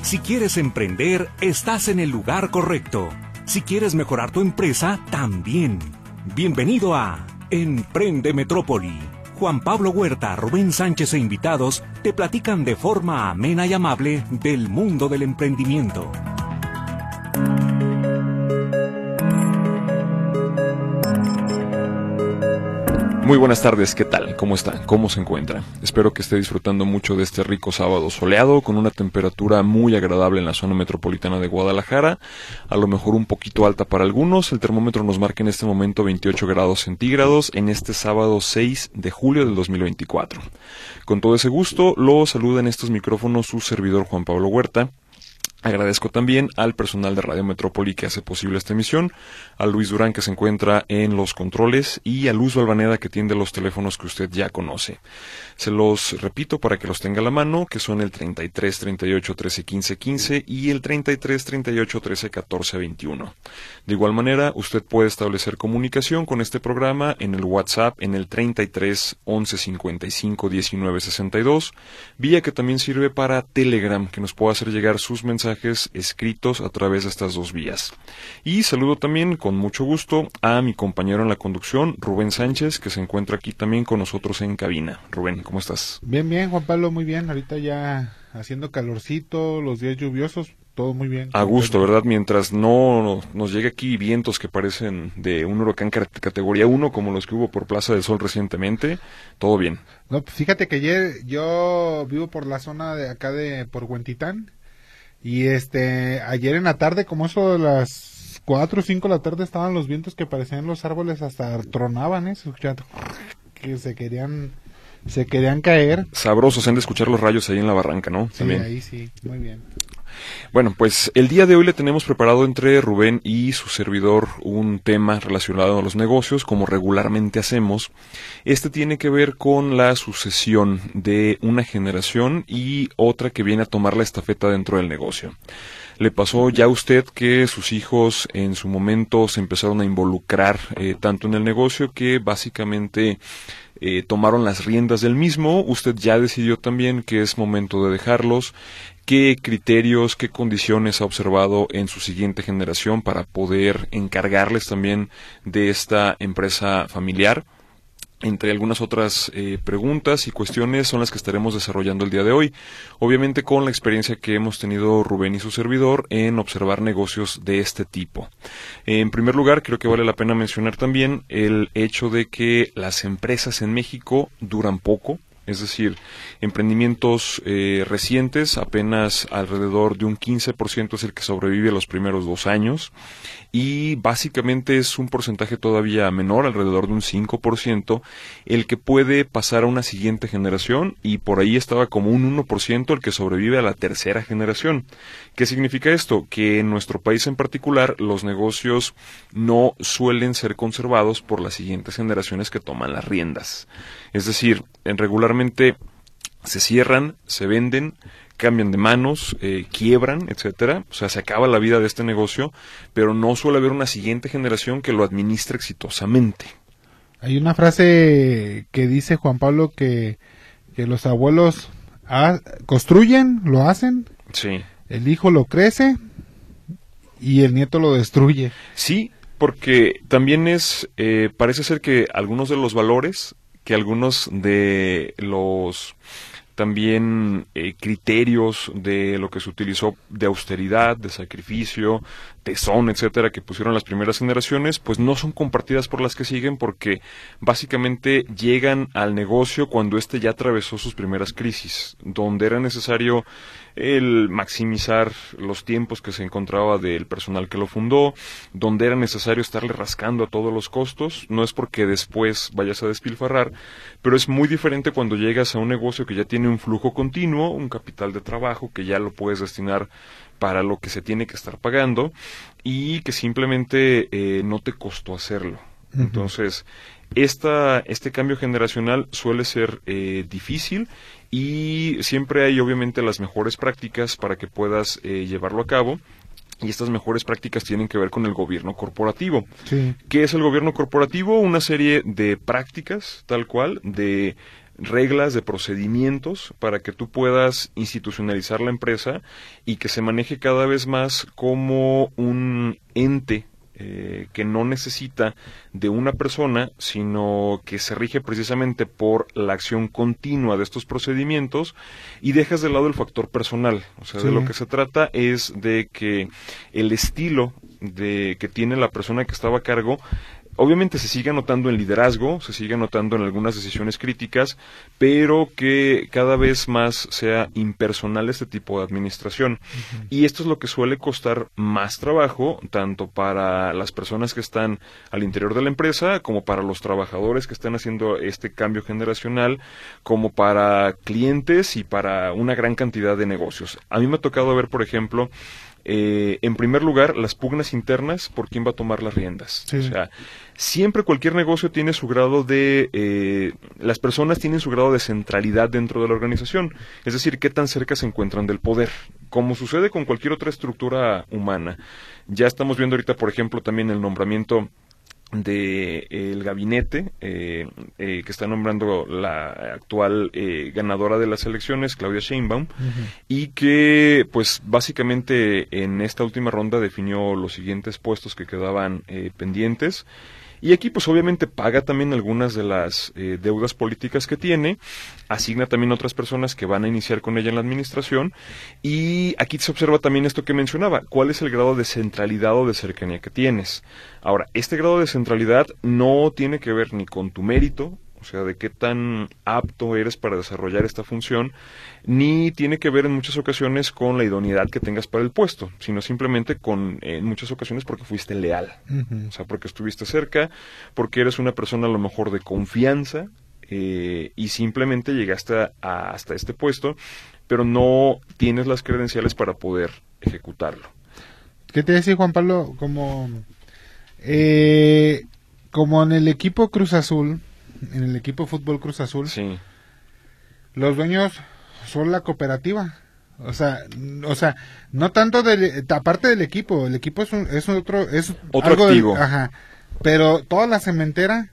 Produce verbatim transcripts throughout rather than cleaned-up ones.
Si quieres emprender, estás en el lugar correcto. Si quieres mejorar tu empresa, también. Bienvenido a Emprende Metrópoli. Juan Pablo Huerta, Rubén Sánchez e invitados te platican de forma amena y amable del mundo del emprendimiento. Muy buenas tardes, ¿qué tal? ¿Cómo está? ¿Cómo se encuentra? Espero que esté disfrutando mucho de este rico sábado soleado, con una temperatura muy agradable en la zona metropolitana de Guadalajara, a lo mejor un poquito alta para algunos. El termómetro nos marca en este momento veintiocho grados centígrados en este sábado seis de julio del dos mil veinticuatro. Con todo ese gusto, lo saluda en estos micrófonos su servidor Juan Pablo Huerta. Agradezco también al personal de Radio Metrópoli que hace posible esta emisión, a Luis Durán que se encuentra en los controles y a Luz Valvaneda que tiende los teléfonos que usted ya conoce. Se los repito para que los tenga a la mano, que son el treinta y tres, treinta y ocho, trece, quince, quince y el treinta y tres, treinta y ocho, trece, catorce, veintiuno. De igual manera, usted puede establecer comunicación con este programa en el WhatsApp en el treinta y tres, once, cincuenta y cinco, diecinueve, sesenta y dos, vía que también sirve para Telegram, que nos puede hacer llegar sus mensajes escritos a través de estas dos vías. Y saludo también con mucho gusto a mi compañero en la conducción, Rubén Sánchez, que se encuentra aquí también con nosotros en cabina. Rubén, ¿cómo estás? Bien, bien, Juan Pablo, muy bien. Ahorita ya haciendo calorcito, los días lluviosos, todo muy bien. A gusto, ¿verdad? Mientras no nos llegue aquí vientos que parecen de un huracán categoría uno, como los que hubo por Plaza del Sol recientemente, todo bien. No, fíjate que ayer yo vivo por la zona de acá de por Huentitán. Y este, ayer en la tarde, como eso de las cuatro o cinco de la tarde, estaban los vientos que parecían los árboles hasta tronaban, ¿eh? Que se querían, se querían caer. Sabrosos han de escuchar los rayos ahí en la barranca, ¿no? Sí, también. Ahí sí, muy bien. Bueno, pues el día de hoy le tenemos preparado entre Rubén y su servidor un tema relacionado a los negocios, como regularmente hacemos. Este tiene que ver con la sucesión de una generación y otra que viene a tomar la estafeta dentro del negocio. ¿Le pasó ya a usted que sus hijos en su momento se empezaron a involucrar eh, tanto en el negocio que básicamente eh, tomaron las riendas del mismo? Usted ya decidió también que es momento de dejarlos. ¿Qué criterios, qué condiciones ha observado en su siguiente generación para poder encargarles también de esta empresa familiar? Entre algunas otras eh, preguntas y cuestiones son las que estaremos desarrollando el día de hoy, obviamente con la experiencia que hemos tenido Rubén y su servidor en observar negocios de este tipo. En primer lugar, creo que vale la pena mencionar también el hecho de que las empresas en México duran poco. Es decir, emprendimientos eh, recientes, apenas alrededor de un quince por ciento es el que sobrevive los primeros dos años y básicamente es un porcentaje todavía menor, alrededor de un cinco por ciento, el que puede pasar a una siguiente generación y por ahí estaba como un uno por ciento el que sobrevive a la tercera generación. ¿Qué significa esto? Que en nuestro país en particular los negocios no suelen ser conservados por las siguientes generaciones que toman las riendas. Es decir, en regularmente se cierran, se venden, cambian de manos, eh, quiebran, etcétera. O sea, se acaba la vida de este negocio, pero no suele haber una siguiente generación que lo administre exitosamente. Hay una frase que dice Juan Pablo que, que los abuelos ha, construyen, lo hacen, sí. El hijo lo crece y el nieto lo destruye. Sí, porque también es, eh, parece ser que algunos de los valores, que algunos de los también eh, criterios de lo que se utilizó de austeridad, de sacrificio, tesón, etcétera, que pusieron las primeras generaciones, pues no son compartidas por las que siguen porque básicamente llegan al negocio cuando éste ya atravesó sus primeras crisis, donde era necesario el maximizar los tiempos que se encontraba del personal que lo fundó, donde era necesario estarle rascando a todos los costos. No es porque después vayas a despilfarrar, pero es muy diferente cuando llegas a un negocio que ya tiene un flujo continuo, un capital de trabajo que ya lo puedes destinar para lo que se tiene que estar pagando y que simplemente eh, no te costó hacerlo. Uh-huh. Entonces, esta, este cambio generacional suele ser eh, difícil y siempre hay obviamente las mejores prácticas para que puedas eh, llevarlo a cabo. Y estas mejores prácticas tienen que ver con el gobierno corporativo. Sí. ¿Qué es el gobierno corporativo? Una serie de prácticas, tal cual, de reglas, de procedimientos para que tú puedas institucionalizar la empresa y que se maneje cada vez más como un ente eh, que no necesita de una persona, sino que se rige precisamente por la acción continua de estos procedimientos y dejas de lado el factor personal. O sea, sí. de lo que se trata es de que el estilo de que tiene la persona que estaba a cargo obviamente se sigue notando en liderazgo, se sigue notando en algunas decisiones críticas, pero que cada vez más sea impersonal este tipo de administración. Uh-huh. Y esto es lo que suele costar más trabajo, tanto para las personas que están al interior de la empresa, como para los trabajadores que están haciendo este cambio generacional, como para clientes y para una gran cantidad de negocios. A mí me ha tocado ver, por ejemplo, Eh, en primer lugar, las pugnas internas por quién va a tomar las riendas. Sí. O sea, siempre cualquier negocio tiene su grado de... Eh, las personas tienen su grado de centralidad dentro de la organización. Es decir, qué tan cerca se encuentran del poder. Como sucede con cualquier otra estructura humana. Ya estamos viendo ahorita, por ejemplo, también el nombramiento de eh, el gabinete eh, eh, que está nombrando la actual eh, ganadora de las elecciones, Claudia Sheinbaum, uh-huh. y que pues básicamente en esta última ronda definió los siguientes puestos que quedaban eh, pendientes. Y aquí pues obviamente paga también algunas de las eh, deudas políticas que tiene, asigna también otras personas que van a iniciar con ella en la administración, y aquí se observa también esto que mencionaba, cuál es el grado de centralidad o de cercanía que tienes. Ahora, este grado de centralidad no tiene que ver ni con tu mérito, o sea, de qué tan apto eres para desarrollar esta función, ni tiene que ver en muchas ocasiones con la idoneidad que tengas para el puesto, sino simplemente con, en muchas ocasiones, porque fuiste leal. Uh-huh. O sea, porque estuviste cerca, porque eres una persona a lo mejor de confianza, eh, y simplemente llegaste a, a, hasta este puesto, pero no tienes las credenciales para poder ejecutarlo. ¿Qué te decía, Juan Pablo? Como, eh, como en el equipo Cruz Azul, en el equipo Fútbol Cruz Azul, sí. los dueños son la cooperativa. O sea, o sea, no tanto de, aparte del equipo, el equipo es un, es otro, es otro algo activo. De, ajá, pero toda la cementera,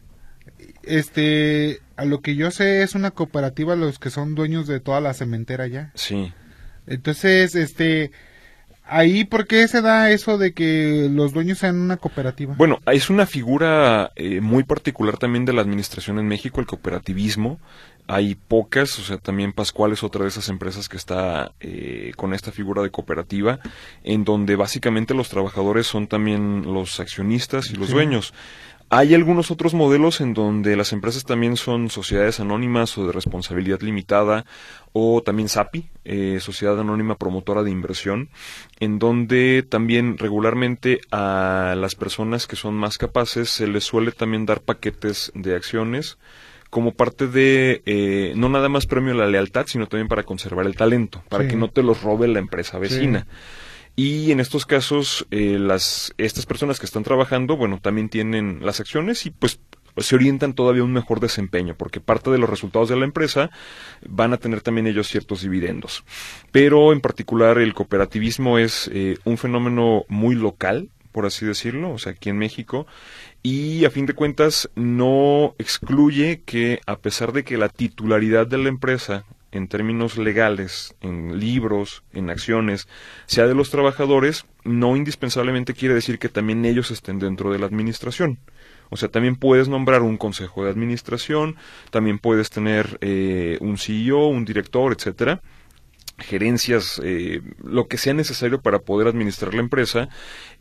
este, a lo que yo sé es una cooperativa los que son dueños de toda la cementera ya. Sí. Entonces, este, ahí, ¿por qué se da eso de que los dueños sean una cooperativa? Bueno, es una figura eh, muy particular también de la administración en México, el cooperativismo. Hay pocas, o sea, también Pascual es otra de esas empresas que está eh, con esta figura de cooperativa, en donde básicamente los trabajadores son también los accionistas y los sí. dueños. Hay algunos otros modelos en donde las empresas también son sociedades anónimas o de responsabilidad limitada, o también S A P I, eh, Sociedad Anónima Promotora de Inversión, en donde también regularmente a las personas que son más capaces se les suele también dar paquetes de acciones como parte de, eh, no nada más premio a la lealtad, sino también para conservar el talento, para sí. que no te los robe la empresa vecina. Sí. Y en estos casos, eh, las estas personas que están trabajando, bueno, también tienen las acciones y pues se orientan todavía a un mejor desempeño, porque parte de los resultados de la empresa van a tener también ellos ciertos dividendos. Pero en particular el cooperativismo es eh, un fenómeno muy local, por así decirlo, o sea, aquí en México, y a fin de cuentas no excluye que, a pesar de que la titularidad de la empresa en términos legales, en libros, en acciones, sea de los trabajadores, no indispensablemente quiere decir que también ellos estén dentro de la administración. O sea, también puedes nombrar un consejo de administración, también puedes tener eh, un C E O, un director, etcétera, gerencias, eh, lo que sea necesario para poder administrar la empresa,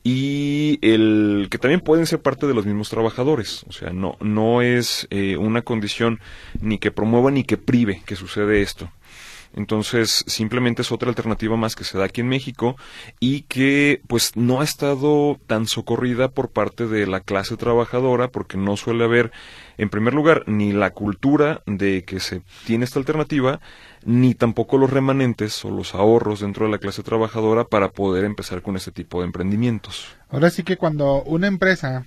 y el que también pueden ser parte de los mismos trabajadores. O sea, no no es eh, una condición ni que promueva ni que prive que sucede esto. Entonces, simplemente es otra alternativa más que se da aquí en México y que pues no ha estado tan socorrida por parte de la clase trabajadora, porque no suele haber, en primer lugar, ni la cultura de que se tiene esta alternativa, ni tampoco los remanentes o los ahorros dentro de la clase trabajadora para poder empezar con este tipo de emprendimientos. Ahora sí que cuando una empresa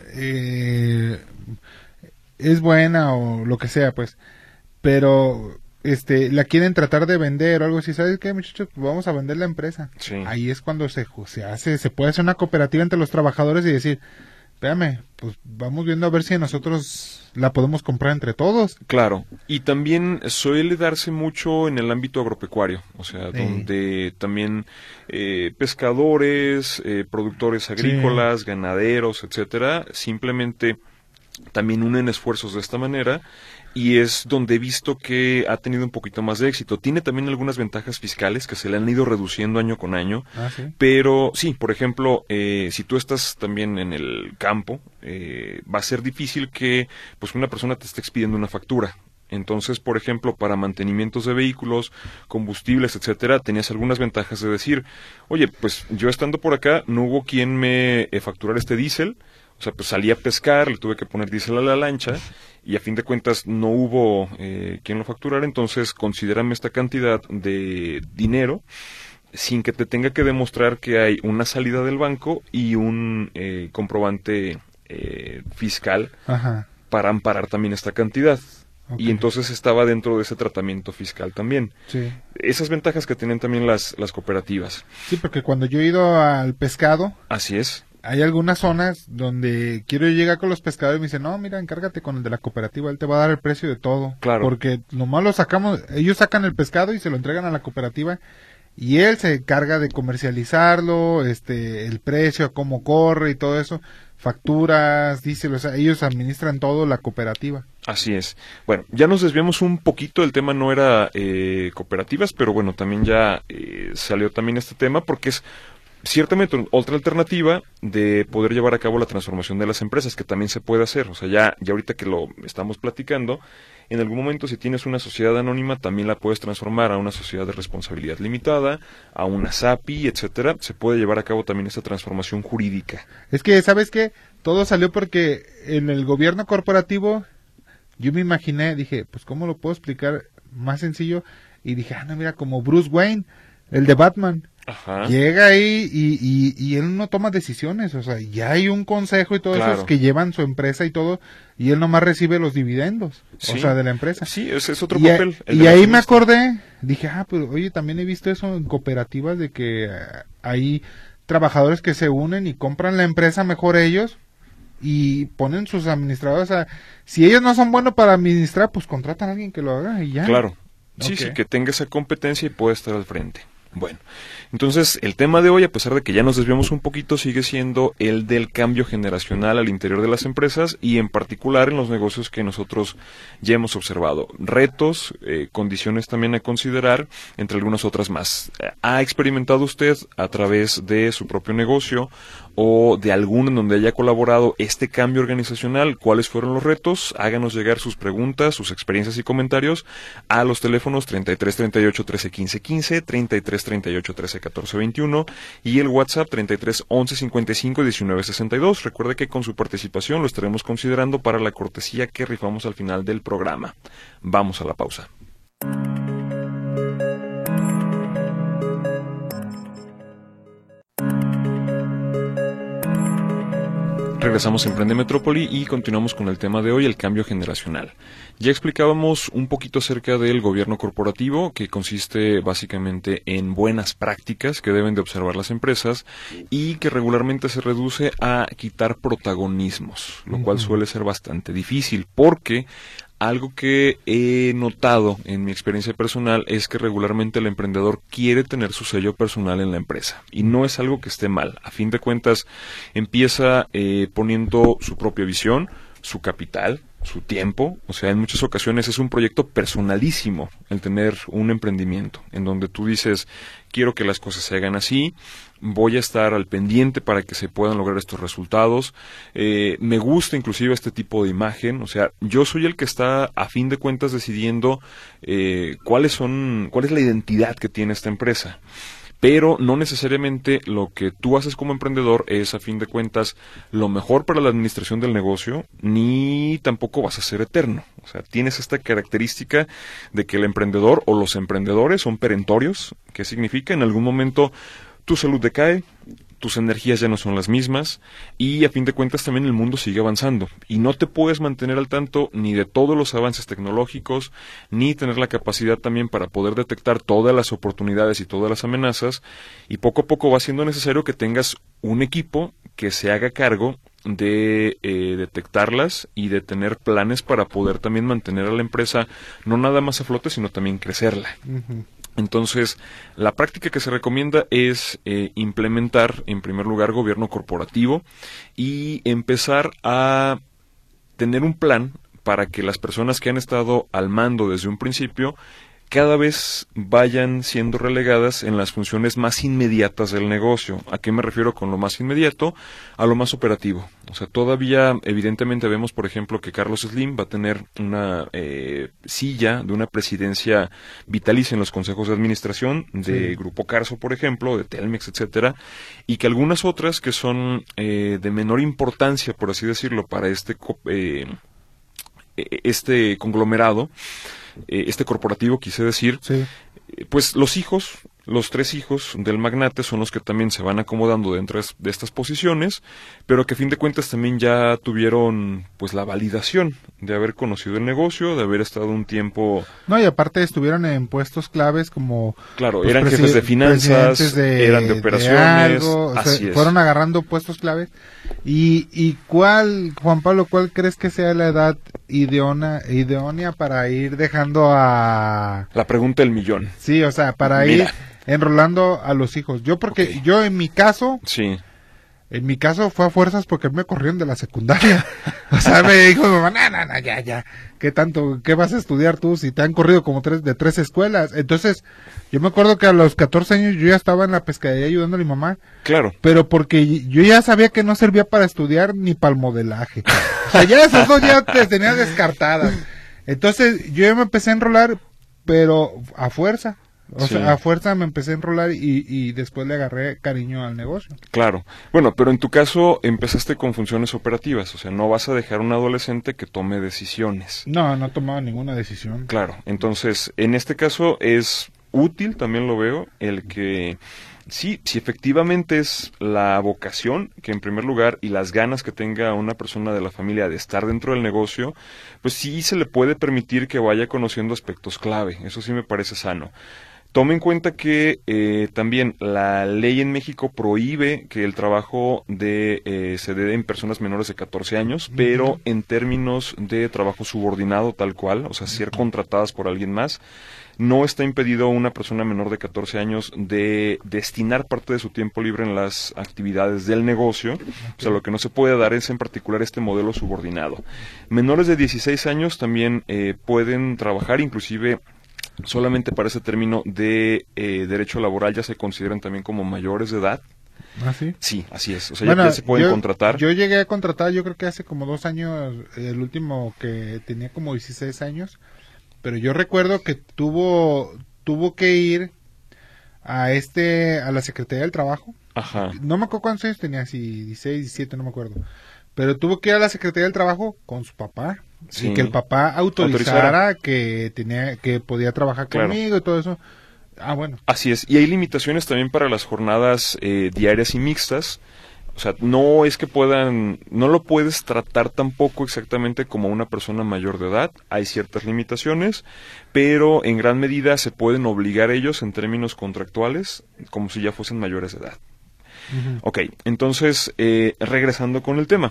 eh, es buena o lo que sea, pues, pero este la quieren tratar de vender o algo así, ¿sabes qué, muchachos? Pues vamos a vender la empresa. Sí. Ahí es cuando se, se hace, se puede hacer una cooperativa entre los trabajadores y decir, espérame, pues vamos viendo a ver si nosotros la podemos comprar entre todos. Claro, y también suele darse mucho en el ámbito agropecuario, o sea, Sí. donde también eh, pescadores, eh, productores agrícolas, sí. ganaderos, etcétera, simplemente también unen esfuerzos de esta manera y es donde he visto que ha tenido un poquito más de éxito. Tiene también algunas ventajas fiscales que se le han ido reduciendo año con año, ah, ¿sí? Pero sí, por ejemplo, eh, si tú estás también en el campo, eh, va a ser difícil que pues una persona te esté expidiendo una factura. Entonces, por ejemplo, para mantenimientos de vehículos, combustibles, etcétera, tenías algunas ventajas de decir, oye, pues yo estando por acá no hubo quien me eh, facturara este diésel. O sea, pues salí a pescar, le tuve que poner diésel a la lancha y a fin de cuentas no hubo eh, quien lo facturara, entonces considérame esta cantidad de dinero sin que te tenga que demostrar que hay una salida del banco y un eh, comprobante eh, fiscal Ajá. para amparar también esta cantidad. Okay. Y entonces estaba dentro de ese tratamiento fiscal también. Sí. Esas ventajas que tienen también las, las cooperativas. Sí, porque cuando yo he ido al pescado... Así es. Hay algunas zonas donde quiero llegar con los pescadores y me dicen, no, mira, encárgate con el de la cooperativa, él te va a dar el precio de todo. Claro. Porque nomás lo sacamos, ellos sacan el pescado y se lo entregan a la cooperativa y él se encarga de comercializarlo, este, el precio, cómo corre y todo eso, facturas, diésel, o sea, ellos administran todo la cooperativa. Así es. Bueno, ya nos desviamos un poquito, el tema no era eh, cooperativas, pero bueno, también ya eh, salió también este tema porque es ciertamente otra alternativa de poder llevar a cabo la transformación de las empresas, que también se puede hacer. O sea, ya, ya ahorita que lo estamos platicando, en algún momento si tienes una sociedad anónima, también la puedes transformar a una sociedad de responsabilidad limitada, a una S A P I, etcétera. Se puede llevar a cabo también esta transformación jurídica. Es que, ¿sabes qué? Todo salió porque en el gobierno corporativo, yo me imaginé, dije, pues ¿cómo lo puedo explicar más sencillo? Y dije, ah, no, mira, como Bruce Wayne, el de Batman. Ajá. Llega ahí y, y, y él no toma decisiones, o sea, ya hay un consejo y todo Claro. eso que llevan su empresa y todo, y él nomás recibe los dividendos, Sí. o sea, de la empresa. Sí, ese es otro y papel. a- el y del ahí me accionista. acordé, dije, ah, pues oye, también he visto eso en cooperativas de que eh, hay trabajadores que se unen y compran la empresa mejor ellos y ponen sus administradores a... Si ellos no son buenos para administrar, pues contratan a alguien que lo haga y ya. Claro. Sí, Ok. sí, que tenga esa competencia y pueda estar al frente. Bueno, entonces el tema de hoy, a pesar de que ya nos desviamos un poquito, sigue siendo el del cambio generacional al interior de las empresas y en particular en los negocios que nosotros ya hemos observado. Retos, eh, condiciones también a considerar, entre algunas otras más. ¿Ha experimentado usted a través de su propio negocio o de alguno en donde haya colaborado este cambio organizacional? ¿Cuáles fueron los retos? Háganos llegar sus preguntas, sus experiencias y comentarios a los teléfonos treinta y tres treinta y ocho trece quince quince, treinta y tres treinta y ocho trece catorce veintiuno y el WhatsApp treinta y tres once cincuenta y cinco diecinueve sesenta y dos. Recuerde que con su participación lo estaremos considerando para la cortesía que rifamos al final del programa. Vamos a la pausa. Regresamos a Emprende Metrópoli y continuamos con el tema de hoy, el cambio generacional. Ya explicábamos un poquito acerca del gobierno corporativo, que consiste básicamente en buenas prácticas que deben de observar las empresas y que regularmente se reduce a quitar protagonismos, lo cual suele ser bastante difícil porque algo que he notado en mi experiencia personal es que regularmente el emprendedor quiere tener su sello personal en la empresa y no es algo que esté mal. A fin de cuentas empieza eh, poniendo su propia visión, su capital, su tiempo, o sea, en muchas ocasiones es un proyecto personalísimo el tener un emprendimiento, en donde tú dices, quiero que las cosas se hagan así, voy a estar al pendiente para que se puedan lograr estos resultados, eh, me gusta inclusive este tipo de imagen, o sea, yo soy el que está a fin de cuentas decidiendo eh, cuáles son, cuál es la identidad que tiene esta empresa. Pero no necesariamente lo que tú haces como emprendedor es, a fin de cuentas, lo mejor para la administración del negocio, ni tampoco vas a ser eterno. O sea, tienes esta característica de que el emprendedor o los emprendedores son perentorios, que significa en algún momento tu salud decae, tus energías ya no son las mismas y a fin de cuentas también el mundo sigue avanzando y no te puedes mantener al tanto ni de todos los avances tecnológicos ni tener la capacidad también para poder detectar todas las oportunidades y todas las amenazas y poco a poco va siendo necesario que tengas un equipo que se haga cargo de eh, detectarlas y de tener planes para poder también mantener a la empresa no nada más a flote, sino también crecerla. Ujú. Entonces, la práctica que se recomienda es eh, implementar, en primer lugar, gobierno corporativo y empezar a tener un plan para que las personas que han estado al mando desde un principio cada vez vayan siendo relegadas en las funciones más inmediatas del negocio. ¿A qué me refiero con lo más inmediato? A lo más operativo. O sea, todavía evidentemente vemos, por ejemplo, que Carlos Slim va a tener una eh, silla de una presidencia vitalicia en los consejos de administración de Sí. Grupo Carso, por ejemplo, de Telmex, etcétera, y que algunas otras que son eh, de menor importancia, por así decirlo, para este co- eh, este conglomerado, eh, este corporativo, quise decir, Sí. eh, pues los hijos, los tres hijos del magnate son los que también se van acomodando dentro es- de estas posiciones, pero que a fin de cuentas también ya tuvieron pues la validación de haber conocido el negocio, de haber estado un tiempo, No, y aparte estuvieron en puestos claves como... claro, pues, eran presi- jefes de finanzas, presidentes de- eran de de operaciones, algo, o sea, así es. fueron agarrando puestos claves. ¿Y, y cuál, Juan Pablo, cuál crees que sea la edad ideona, idónea para ir dejando a... La pregunta del millón. Sí, o sea, para Mira. ir enrolando a los hijos? Yo porque Ok. yo en mi caso... Sí, En mi caso fue a fuerzas porque me corrieron de la secundaria. O sea, me dijo mi mamá, no, no, no, ya, ya. ¿Qué tanto, qué vas a estudiar tú si te han corrido como tres, de tres escuelas? Entonces, yo me acuerdo que a los catorce años yo ya estaba en la pescadería ayudando a mi mamá, claro. pero porque yo ya sabía que no servía para estudiar ni para el modelaje. O sea, ya esas dos ya te tenía descartadas. Entonces, yo ya me empecé a enrolar, pero a fuerza. O Sí. sea, a fuerza me empecé a enrolar y, y después le agarré cariño al negocio. Claro. Bueno, pero en tu caso empezaste con funciones operativas, o sea, no vas a dejar a un adolescente que tome decisiones. No, no he tomado ninguna decisión. Claro, entonces, en este caso es útil, también lo veo, el que sí, si efectivamente es la vocación, que en primer lugar, y las ganas que tenga una persona de la familia de estar dentro del negocio, pues sí se le puede permitir que vaya conociendo aspectos clave, eso sí me parece sano. Tome en cuenta que eh, también la ley en México prohíbe que el trabajo de eh, se dé en personas menores de catorce años, pero en términos de trabajo subordinado tal cual, o sea, ser contratadas por alguien más, no está impedido a una persona menor de catorce años de destinar parte de su tiempo libre en las actividades del negocio. O sea, lo que no se puede dar es en particular este modelo subordinado. Menores de dieciséis años también eh, pueden trabajar, inclusive solamente para ese término de eh, derecho laboral ya se consideran también como mayores de edad. ¿Ah, sí? Sí, así es. O sea, Bueno, ya, ya se pueden yo, contratar. Yo llegué a contratar, yo creo que hace como dos años, el último que tenía como dieciséis años, pero yo recuerdo que tuvo, tuvo que ir a este, a la Secretaría del Trabajo. Ajá. No me acuerdo cuántos años tenía, si dieciséis, diecisiete, no me acuerdo. Pero tuvo que ir a la Secretaría del Trabajo con su papá. Sí. Y que el papá autorizara, Autorizara. que tenía, que podía trabajar Claro. conmigo y todo eso. Ah, bueno. Así es. Y hay limitaciones también para las jornadas eh, diarias y mixtas. O sea, no es que puedan, no lo puedes tratar tampoco exactamente como una persona mayor de edad. Hay ciertas limitaciones, pero en gran medida se pueden obligar ellos en términos contractuales como si ya fuesen mayores de edad. Ujú. Ok, entonces, eh, regresando con el tema.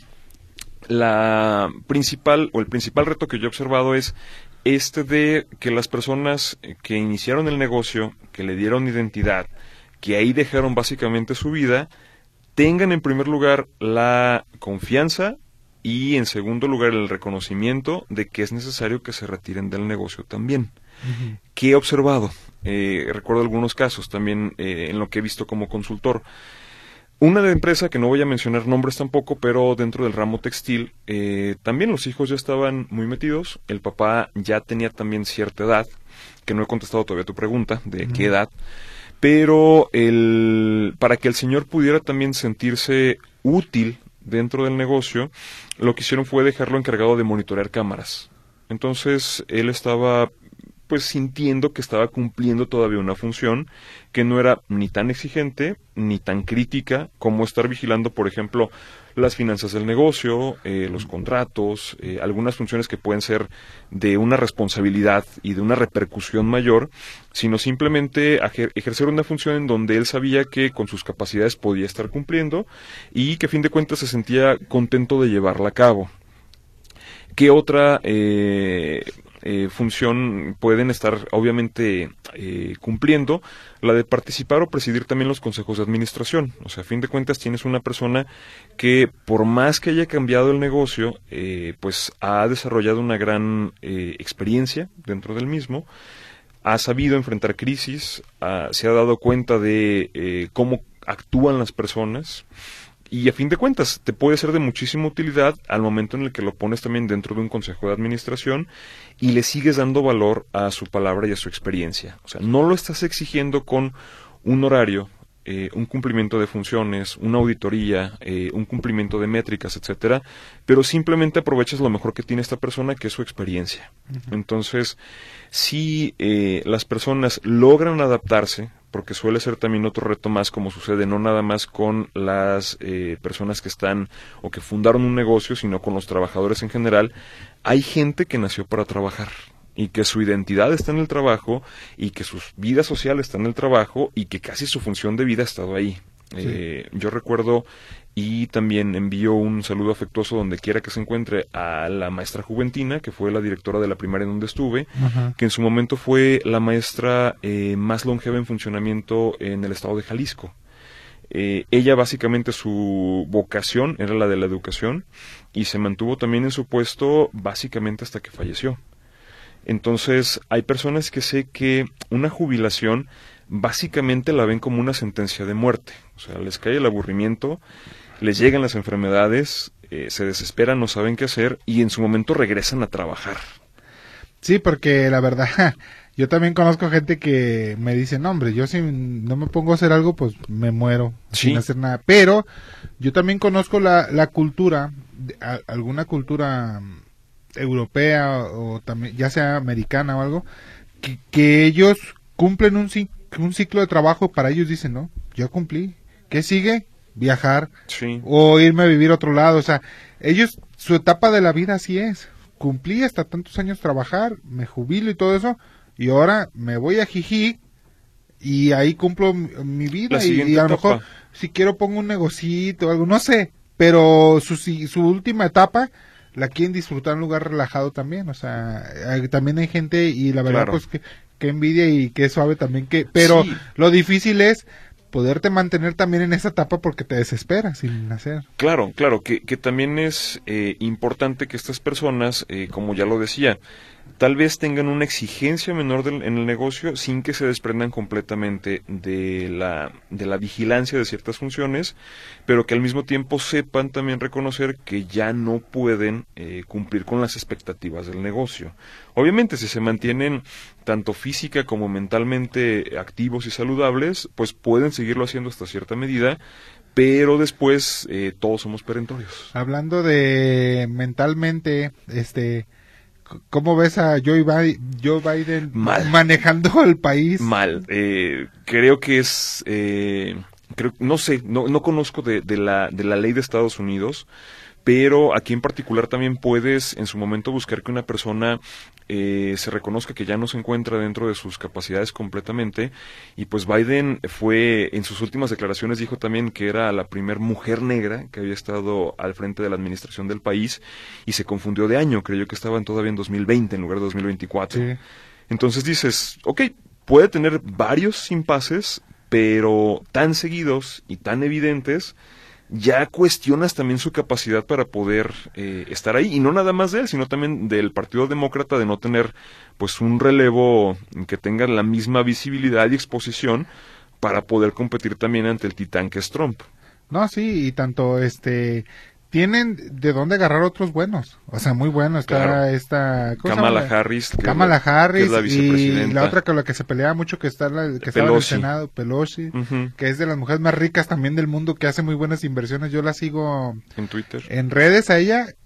La principal, o el principal reto que yo he observado es este de que las personas que iniciaron el negocio, que le dieron identidad, que ahí dejaron básicamente su vida, tengan en primer lugar la confianza y en segundo lugar el reconocimiento de que es necesario que se retiren del negocio también. Ujú. ¿Qué he observado? Eh, recuerdo algunos casos también eh, en lo que he visto como consultor. Una de empresa, que no voy a mencionar nombres tampoco, pero dentro del ramo textil, eh, también los hijos ya estaban muy metidos, el papá ya tenía también cierta edad, que no he contestado todavía tu pregunta, de Ujú. qué edad, pero el, para que el señor pudiera también sentirse útil dentro del negocio, lo que hicieron fue dejarlo encargado de monitorear cámaras. Entonces, él estaba pues sintiendo que estaba cumpliendo todavía una función que no era ni tan exigente ni tan crítica como estar vigilando, por ejemplo, las finanzas del negocio, eh, los contratos, eh, algunas funciones que pueden ser de una responsabilidad y de una repercusión mayor, sino simplemente ejer- ejercer una función en donde él sabía que con sus capacidades podía estar cumpliendo y que a fin de cuentas se sentía contento de llevarla a cabo. ¿Qué otra eh, eh, función pueden estar obviamente eh, cumpliendo? La de participar o presidir también los consejos de administración. O sea, a fin de cuentas tienes una persona que por más que haya cambiado el negocio, eh, pues ha desarrollado una gran eh, experiencia dentro del mismo, ha sabido enfrentar crisis, ha, se ha dado cuenta de eh, cómo actúan las personas. Y a fin de cuentas, te puede ser de muchísima utilidad al momento en el que lo pones también dentro de un consejo de administración y le sigues dando valor a su palabra y a su experiencia. O sea, no lo estás exigiendo con un horario, eh, un cumplimiento de funciones, una auditoría, eh, un cumplimiento de métricas, etcétera, pero simplemente aprovechas lo mejor que tiene esta persona, que es su experiencia. Uh-huh. Entonces, si eh, las personas logran adaptarse, porque suele ser también otro reto más, como sucede no nada más con las eh, personas que están o que fundaron un negocio, sino con los trabajadores en general. Hay gente que nació para trabajar y que su identidad está en el trabajo y que su vida social está en el trabajo y que casi su función de vida ha estado ahí. Sí. Eh, yo recuerdo y también envío un saludo afectuoso donde quiera que se encuentre a la maestra Juventina, que fue la directora de la primaria en donde estuve, uh-huh. que en su momento fue la maestra eh, más longeva en funcionamiento en el estado de Jalisco. Eh, ella básicamente su vocación era la de la educación y se mantuvo también en su puesto básicamente hasta que falleció. Entonces hay personas que sé que una jubilación básicamente la ven como una sentencia de muerte. O sea, les cae el aburrimiento, les llegan las enfermedades, eh, se desesperan, no saben qué hacer y en su momento regresan a trabajar. Sí, porque la verdad, yo también conozco gente que me dice, no hombre, yo si no me pongo a hacer algo, pues me muero sí. sin hacer nada. Pero yo también conozco la, la cultura, a, alguna cultura europea o también ya sea americana o algo, que, que ellos cumplen un, un ciclo de trabajo. Para ellos dicen, no, yo cumplí, ¿qué sigue? Viajar sí. o irme a vivir a otro lado. O sea, ellos, su etapa de la vida así es, cumplí hasta tantos años trabajar, me jubilo y todo eso, y ahora me voy a Jijic y ahí cumplo mi, mi vida y, y a lo mejor si quiero pongo un negocito o algo, no sé, pero su, su última etapa la quieren disfrutar en un lugar relajado también. O sea, hay, también hay gente y la verdad claro. pues que, que envidia y que suave también que, pero sí. lo difícil es poderte mantener también en esa etapa porque te desesperas sin hacer. Claro, claro, que, que también es eh, importante que estas personas, eh, como ya lo decía, tal vez tengan una exigencia menor del, en el negocio sin que se desprendan completamente de la, de la vigilancia de ciertas funciones, pero que al mismo tiempo sepan también reconocer que ya no pueden eh, cumplir con las expectativas del negocio. Obviamente, si se mantienen tanto física como mentalmente activos y saludables, pues pueden seguirlo haciendo hasta cierta medida, pero después eh, todos somos perentorios. Hablando de mentalmente, este... ¿cómo ves a Joe Biden, Joe Biden Mal. manejando el país? Mal. Eh, creo que es... Eh, creo, no sé, no, no conozco de, de, la, de la ley de Estados Unidos, pero aquí en particular también puedes en su momento buscar que una persona eh, se reconozca que ya no se encuentra dentro de sus capacidades completamente, y pues Biden fue, en sus últimas declaraciones dijo también que era la primer mujer negra que había estado al frente de la administración del país, y se confundió de año, creyó que estaban todavía en dos mil veinte en lugar de dos mil veinticuatro. Sí. Entonces dices, ok, puede tener varios impases, pero tan seguidos y tan evidentes, ya cuestionas también su capacidad para poder eh, estar ahí, y no nada más de él, sino también del Partido Demócrata, de no tener pues un relevo que tenga la misma visibilidad y exposición para poder competir también ante el titán que es Trump. No, sí, y tanto este tienen de dónde agarrar otros buenos, o sea, muy bueno está claro. esta Kamala Harris, que Kamala es la, Harris que es la vicepresidenta. Y la otra con la que se pelea mucho que está la, que estaba en el Senado, Pelosi, uh-huh. que es de las mujeres más ricas también del mundo, que hace muy buenas inversiones. Yo la sigo en Twitter, en redes a ella, y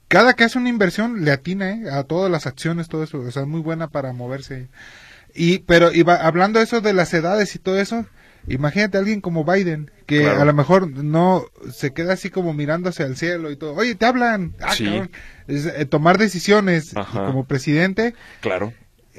cada que hace una inversión le atina, ¿eh? A todas las acciones, todo eso, o sea, es muy buena para moverse. Y, pero, y va, hablando eso de las edades y todo eso, imagínate a alguien como Biden, que claro. a lo mejor no se queda así como mirando hacia el cielo y todo. Oye, te hablan. Ah, sí. cabrón. Es, eh, tomar decisiones como presidente. Claro.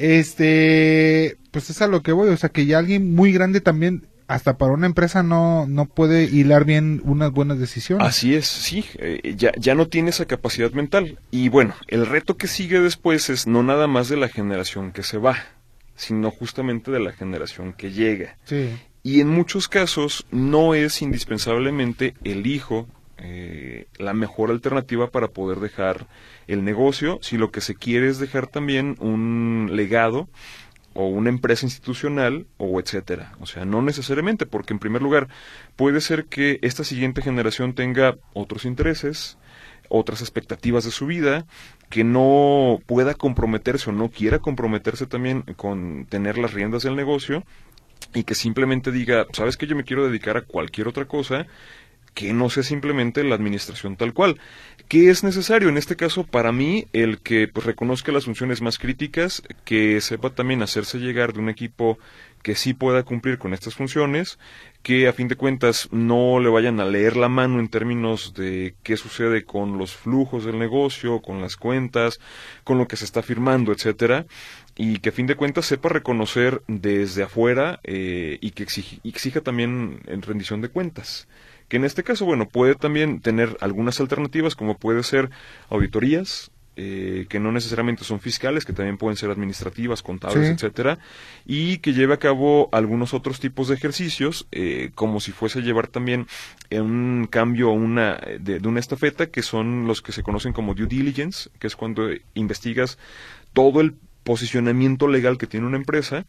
Este, pues es a lo que voy. O sea, que ya alguien muy grande también, hasta para una empresa, no no puede hilar bien unas buenas decisiones. Así es, sí. Eh, ya, ya no tiene esa capacidad mental. Y bueno, el reto que sigue después es no nada más de la generación que se va, sino justamente de la generación que llega. Sí. Y en muchos casos no es indispensablemente el hijo eh, la mejor alternativa para poder dejar el negocio, si lo que se quiere es dejar también un legado o una empresa institucional o etcétera. O sea, no necesariamente, porque en primer lugar puede ser que esta siguiente generación tenga otros intereses, otras expectativas de su vida, que no pueda comprometerse o no quiera comprometerse también con tener las riendas del negocio, y que simplemente diga, ¿sabes qué? Yo me quiero dedicar a cualquier otra cosa que no sea simplemente la administración tal cual. ¿Qué es necesario? En este caso, para mí, el que pues, reconozca las funciones más críticas, que sepa también hacerse llegar de un equipo que sí pueda cumplir con estas funciones, que a fin de cuentas no le vayan a leer la mano en términos de qué sucede con los flujos del negocio, con las cuentas, con lo que se está firmando, etcétera, y que a fin de cuentas sepa reconocer desde afuera eh, y que exige, exija también en rendición de cuentas. Que en este caso, bueno, puede también tener algunas alternativas, como puede ser auditorías, eh, que no necesariamente son fiscales, que también pueden ser administrativas, contables, sí. etcétera, y que lleve a cabo algunos otros tipos de ejercicios, eh, como si fuese a llevar también un cambio una, de, de una estafeta, que son los que se conocen como due diligence, que es cuando investigas todo el posicionamiento legal que tiene una empresa,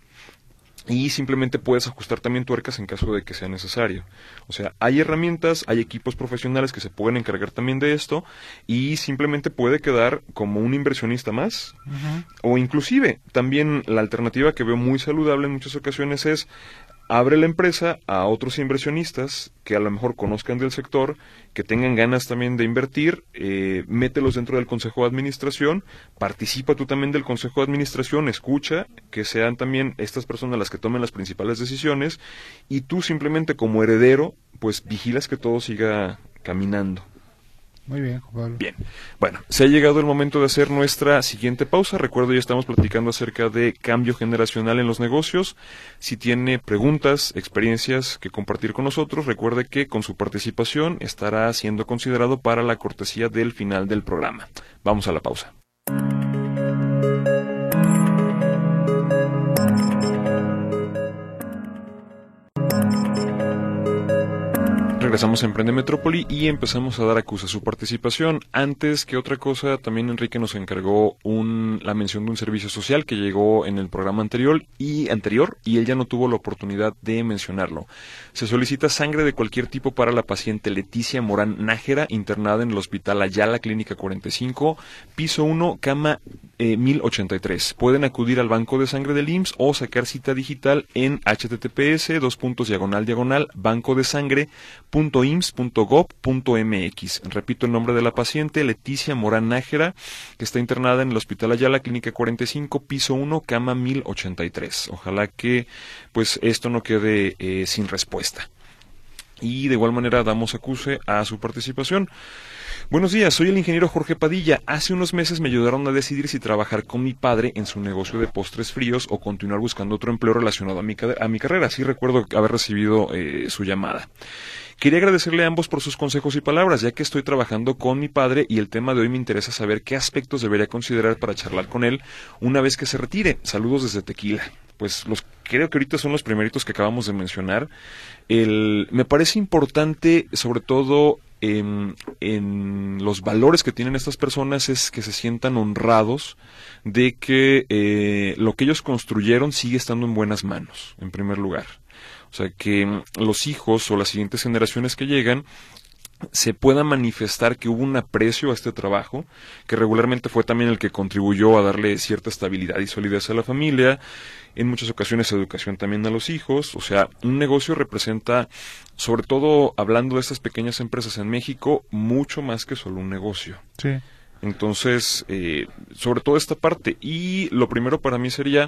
y simplemente puedes ajustar también tuercas en caso de que sea necesario. O sea, hay herramientas, hay equipos profesionales que se pueden encargar también de esto, y simplemente puede quedar como un inversionista más. Uh-huh. O inclusive, también la alternativa que veo muy saludable en muchas ocasiones es abre la empresa a otros inversionistas que a lo mejor conozcan del sector, que tengan ganas también de invertir, eh, mételos dentro del consejo de administración, participa tú también del consejo de administración, escucha, que sean también estas personas las que tomen las principales decisiones, y tú simplemente como heredero, pues vigilas que todo siga caminando. Muy bien, Juan Pablo. Bien, bueno, se ha llegado el momento de hacer nuestra siguiente pausa. Recuerdo, ya estamos platicando acerca de cambio generacional en los negocios. Si tiene preguntas, experiencias que compartir con nosotros, recuerde que con su participación estará siendo considerado para la cortesía del final del programa. Vamos a la pausa. Regresamos a Emprende Metrópoli y empezamos a dar a Cusa su participación. Antes que otra cosa, también Enrique nos encargó un, la mención de un servicio social que llegó en el programa anterior y anterior y él ya no tuvo la oportunidad de mencionarlo. Se solicita sangre de cualquier tipo para la paciente Leticia Morán Nájera, internada en el Hospital Ayala, Clínica cuarenta y cinco, piso uno, cama eh, mil ochenta y tres. Pueden acudir al banco de sangre del I M S S o sacar cita digital en https dos puntos diagonal diagonal banco de sangre punto i m s s punto gov punto m x. Repito el nombre de la paciente, Leticia Morán Nájera, que está internada en el Hospital Ayala, Clínica cuarenta y cinco, piso uno, cama mil ochenta y tres. Ojalá que pues esto no quede eh, sin respuesta. Y de igual manera damos acuse a su participación. Buenos días, soy el ingeniero Jorge Padilla. Hace unos meses me ayudaron a decidir si trabajar con mi padre en su negocio de postres fríos o continuar buscando otro empleo relacionado a mi, a mi carrera. Sí recuerdo haber recibido eh, su llamada. Quería agradecerle a ambos por sus consejos y palabras, ya que estoy trabajando con mi padre y el tema de hoy me interesa saber qué aspectos debería considerar para charlar con él una vez que se retire. Saludos desde Tequila. Pues los creo que ahorita son los primeritos que acabamos de mencionar. El, me parece importante, sobre todo en, en los valores que tienen estas personas, es que se sientan honrados de que eh, lo que ellos construyeron sigue estando en buenas manos, en primer lugar. O sea, que los hijos o las siguientes generaciones que llegan se pueda manifestar que hubo un aprecio a este trabajo, que regularmente fue también el que contribuyó a darle cierta estabilidad y solidez a la familia, en muchas ocasiones educación también a los hijos. O sea, un negocio representa, sobre todo hablando de estas pequeñas empresas en México, mucho más que solo un negocio. Sí. Entonces, eh, sobre todo esta parte. Y lo primero para mí sería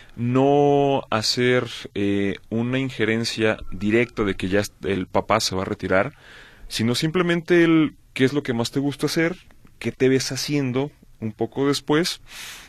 no hacer eh, una injerencia directa de que ya el papá se va a retirar, sino simplemente el qué es lo que más te gusta hacer, qué te ves haciendo un poco después,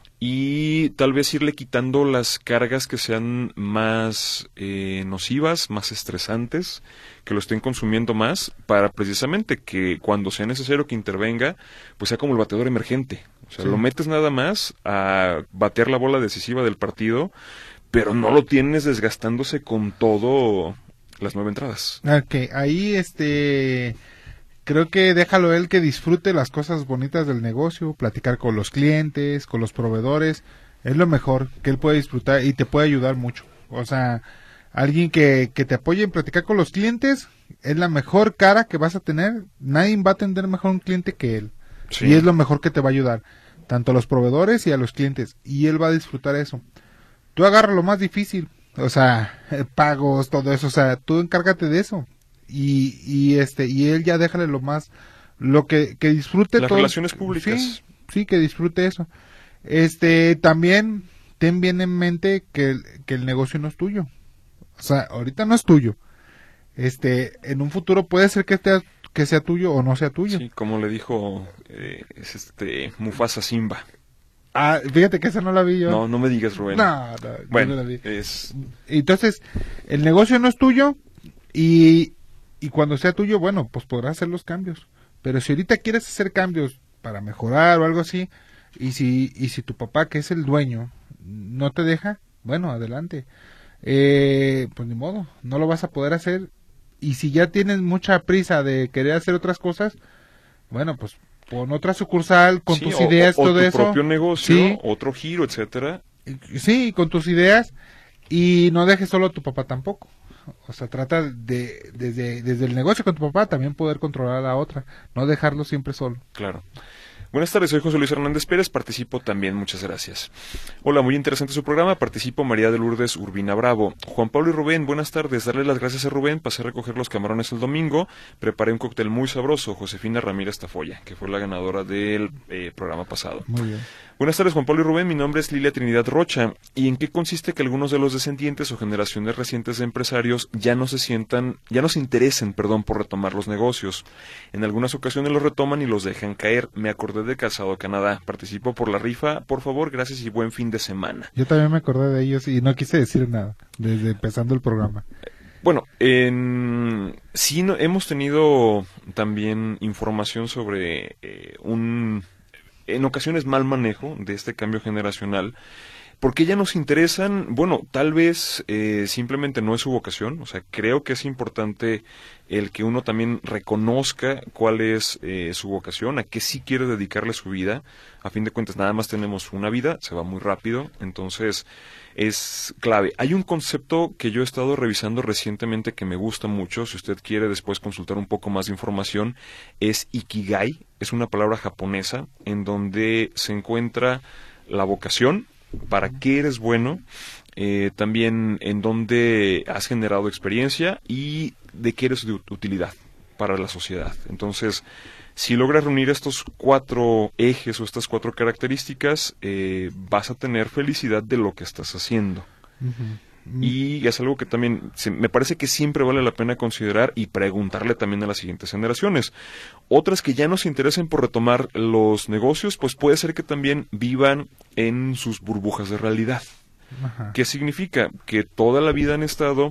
y tal vez irle quitando las cargas que sean más eh, nocivas, más estresantes, que lo estén consumiendo más, para precisamente que cuando sea necesario que intervenga, pues sea como el bateador emergente. O sea, sí. Lo metes nada más a batear la bola decisiva del partido, pero no lo tienes desgastándose con todo las nueve entradas. Ok, ahí este... creo que déjalo él que disfrute las cosas bonitas del negocio, platicar con los clientes, con los proveedores, es lo mejor que él puede disfrutar y te puede ayudar mucho. O sea, alguien que, que te apoye en platicar con los clientes es la mejor cara que vas a tener. Nadie va a atender mejor a un cliente que él. Sí. Y es lo mejor que te va a ayudar, tanto a los proveedores y a los clientes. Y él va a disfrutar eso. Tú agarra lo más difícil, o sea, pagos, todo eso, o sea, tú encárgate de eso. Y, y este y él ya déjale lo más lo que que disfrute las todo, relaciones públicas. Sí, sí, que disfrute eso. Este también ten bien en mente que que el negocio no es tuyo. O sea, ahorita no es tuyo. Este, en un futuro puede ser que esté, que sea tuyo o no sea tuyo. Sí, como le dijo eh, es este Mufasa Simba. Ah, fíjate que esa no la vi yo. No, no me digas, Rubén. No, no, bueno, no la vi. Es... Entonces, el negocio no es tuyo y Y cuando sea tuyo, bueno, pues podrás hacer los cambios. Pero si ahorita quieres hacer cambios para mejorar o algo así, y si y si tu papá, que es el dueño, no te deja, bueno, adelante. Eh, pues ni modo, no lo vas a poder hacer. Y si ya tienes mucha prisa de querer hacer otras cosas, bueno, pues pon otra sucursal con sí, tus o, ideas, o, o todo tu eso. propio negocio, sí, otro giro, etcétera. Sí, con tus ideas. Y no dejes solo a tu papá tampoco. O sea, trata de, desde, desde el negocio con tu papá, también poder controlar a la otra, no dejarlo siempre solo. Claro. Buenas tardes, soy José Luis Hernández Pérez, participo también, muchas gracias. Hola, muy interesante su programa, participo María de Lourdes Urbina Bravo. Juan Pablo y Rubén, buenas tardes, darle las gracias a Rubén, pasé a recoger los camarones el domingo, preparé un cóctel muy sabroso, Josefina Ramírez Tafoya, que fue la ganadora del eh, programa pasado. Muy bien. Buenas tardes, Juan Pablo y Rubén, mi nombre es Lilia Trinidad Rocha. ¿Y en qué consiste que algunos de los descendientes o generaciones recientes de empresarios ya no se sientan, ya no se interesen, perdón, por retomar los negocios? En algunas ocasiones los retoman y los dejan caer. Me acordé de Calzado Canadá. Participo por la rifa. Por favor, gracias y buen fin de semana. Yo también me acordé de ellos y no quise decir nada desde empezando el programa. Bueno, en... sí no, hemos tenido también información sobre eh, un... en ocasiones mal manejo de este cambio generacional. ¿Por qué ya nos interesan? Bueno, tal vez eh, simplemente no es su vocación. O sea, creo que es importante el que uno también reconozca cuál es eh, su vocación, a qué sí quiere dedicarle su vida. A fin de cuentas, nada más tenemos una vida, se va muy rápido, entonces es clave. Hay un concepto que yo he estado revisando recientemente que me gusta mucho, si usted quiere después consultar un poco más de información, es Ikigai, es una palabra japonesa en donde se encuentra la vocación, para qué eres bueno, eh, también en dónde has generado experiencia y de qué eres de utilidad para la sociedad. Entonces, si logras reunir estos cuatro ejes o estas cuatro características, eh, vas a tener felicidad de lo que estás haciendo. Uh-huh. Y es algo que también se, me parece que siempre vale la pena considerar y preguntarle también a las siguientes generaciones. Otras que ya no se interesen por retomar los negocios, pues puede ser que también vivan en sus burbujas de realidad. Ajá. ¿Qué significa? Que toda la vida han estado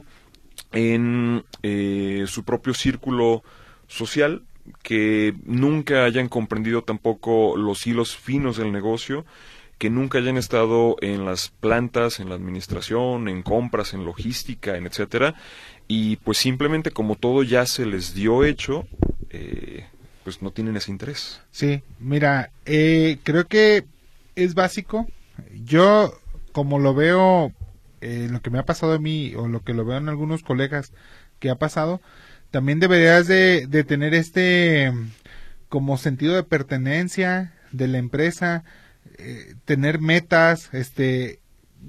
en eh, su propio círculo social, que nunca hayan comprendido tampoco los hilos finos del negocio, que nunca hayan estado en las plantas, en la administración, en compras, en logística, en etcétera, y pues simplemente como todo ya se les dio hecho, eh, pues no tienen ese interés. Sí, mira, eh, creo que es básico. Yo, como lo veo, eh, lo que me ha pasado a mí, o lo que lo veo en algunos colegas que ha pasado, también deberías de, de tener este como sentido de pertenencia de la empresa, eh, tener metas, este,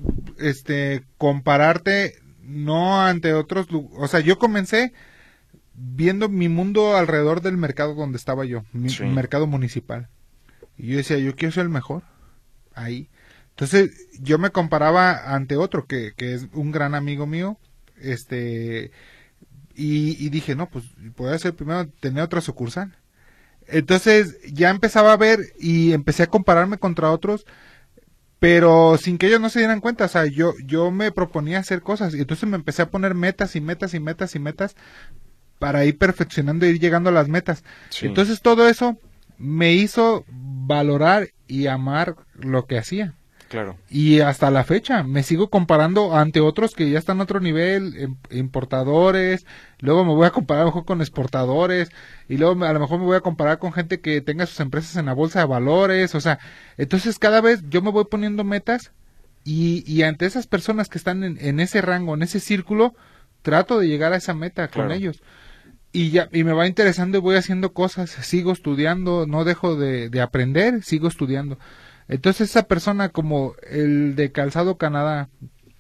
este, compararte no ante otros, o sea, yo comencé viendo mi mundo alrededor del mercado donde estaba yo, mi sí. mercado municipal. Y yo decía, yo quiero ser el mejor. Ahí. Entonces, yo me comparaba ante otro, que, que es un gran amigo mío, este, y, y dije, no, pues, voy a hacer primero, tener otra sucursal. Entonces, ya empezaba a ver y empecé a compararme contra otros, pero sin que ellos no se dieran cuenta. O sea, yo, yo me proponía hacer cosas, y entonces me empecé a poner metas y metas y metas y metas para ir perfeccionando e ir llegando a las metas. Sí. Entonces, todo eso me hizo valorar y amar lo que hacía. Claro. Y hasta la fecha me sigo comparando ante otros que ya están a otro nivel, importadores, luego me voy a comparar a lo mejor con exportadores, y luego a lo mejor me voy a comparar con gente que tenga sus empresas en la bolsa de valores. O sea, entonces cada vez yo me voy poniendo metas, y, y ante esas personas que están en, en ese rango, en ese círculo, trato de llegar a esa meta con claro. ellos. Y ya, y me va interesando y voy haciendo cosas, sigo estudiando, no dejo de, de aprender, sigo estudiando. Entonces esa persona como el de Calzado Canadá,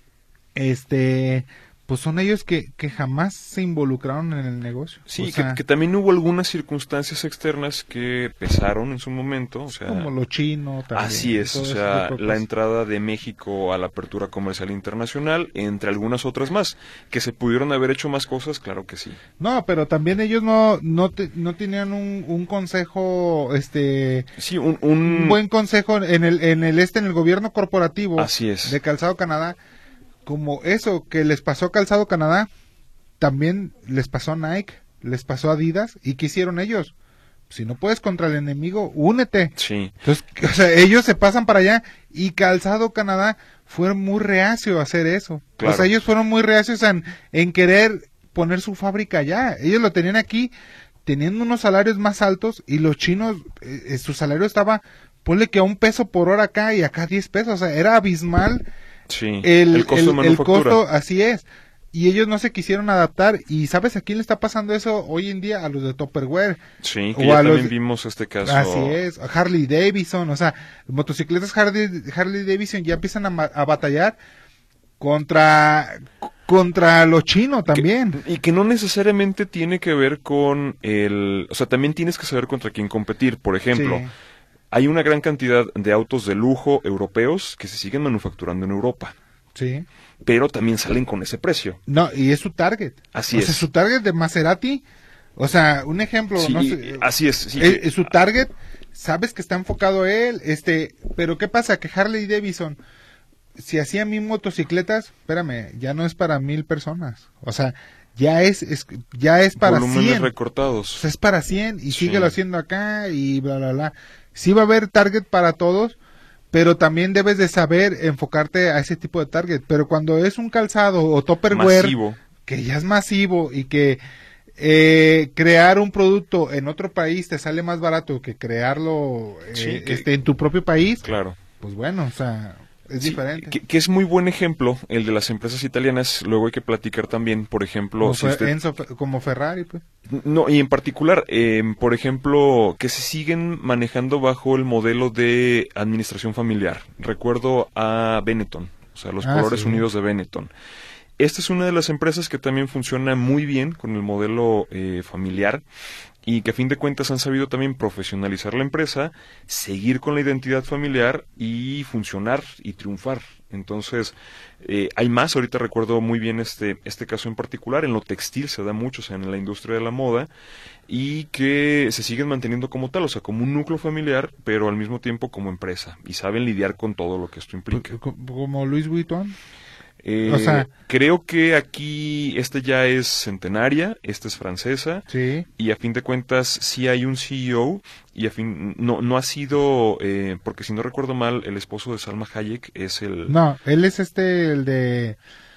este, pues son ellos que, que jamás se involucraron en el negocio. Sí, o sea, que, que también hubo algunas circunstancias externas que pesaron en su momento, o sea, como lo chino también. Así es, o sea, la entrada de México a la apertura comercial internacional, entre algunas otras más, que se pudieron haber hecho más cosas, claro que sí. No, pero también ellos no no te, no tenían un, un consejo, este, sí, un, un... un buen consejo en el en el este en el gobierno corporativo. Así es. De Calzado Canadá. Como eso que les pasó a Calzado Canadá, también les pasó a Nike, les pasó a Adidas. ¿Y qué hicieron ellos? Si no puedes contra el enemigo, únete. Sí. Entonces, o sea, ellos se pasan para allá, y Calzado Canadá fue muy reacio a hacer eso. Claro. O sea, ellos fueron muy reacios en, en querer poner su fábrica allá. Ellos lo tenían aquí, teniendo unos salarios más altos, y los chinos, eh, su salario estaba, ponle que a un peso por hora acá y acá diez pesos. O sea, era abismal. Sí, el, el costo el, de manufactura. El costo, así es. Y ellos no se quisieron adaptar. ¿Y sabes a quién le está pasando eso hoy en día? A los de Tupperware. Sí, que ya también los... vimos este caso. Así es, Harley Davidson. O sea, motocicletas Harley, Harley Davidson ya empiezan a, a batallar contra contra lo chino también. Que, y que no necesariamente tiene que ver con el... O sea, también tienes que saber contra quién competir. Por ejemplo... Sí. Hay una gran cantidad de autos de lujo europeos que se siguen manufacturando en Europa. Sí. Pero también salen con ese precio. No, y es su target. Así o es. O sea, su target de Maserati, o sea, un ejemplo, sí, no sé. Así es. Sí, es, es su target, sabes que está enfocado a él, este, pero ¿qué pasa? Que Harley Davidson, si hacía mil motocicletas, espérame, ya no es para mil personas. O sea, ya es, es ya es para volúmenes cien. recortados. O sea, es para cien, y sí. síguelo haciendo acá, y bla, bla, bla. Sí va a haber target para todos, pero también debes de saber enfocarte a ese tipo de target. Pero cuando es un calzado o Tupperware, masivo, que ya es masivo, y que eh, crear un producto en otro país te sale más barato que crearlo eh, sí, que, este, en tu propio país, claro. Pues bueno, o sea, es sí, diferente. Que, que es muy buen ejemplo el de las empresas italianas. Luego hay que platicar también, por ejemplo... Como, si fe, usted... Enzo, como Ferrari, pues. No, y en particular, eh, por ejemplo, que se siguen manejando bajo el modelo de administración familiar. Recuerdo a Benetton, o sea, los ah, Colores sí. Unidos de Benetton. Esta es una de las empresas que también funciona muy bien con el modelo eh, familiar, y que a fin de cuentas han sabido también profesionalizar la empresa, seguir con la identidad familiar y funcionar y triunfar. Entonces, eh, hay más. Ahorita recuerdo muy bien este este caso en particular. En lo textil se da mucho, o sea, en la industria de la moda, y que se siguen manteniendo como tal, o sea, como un núcleo familiar, pero al mismo tiempo como empresa, y saben lidiar con todo lo que esto implica. ¿Como Louis Vuitton? Eh, o sea, creo que aquí esta ya es centenaria, esta es francesa, sí. Y a fin de cuentas sí hay un C E O, y a fin no no ha sido, eh, porque si no recuerdo mal, el esposo de Salma Hayek es el... No, él es este, el de...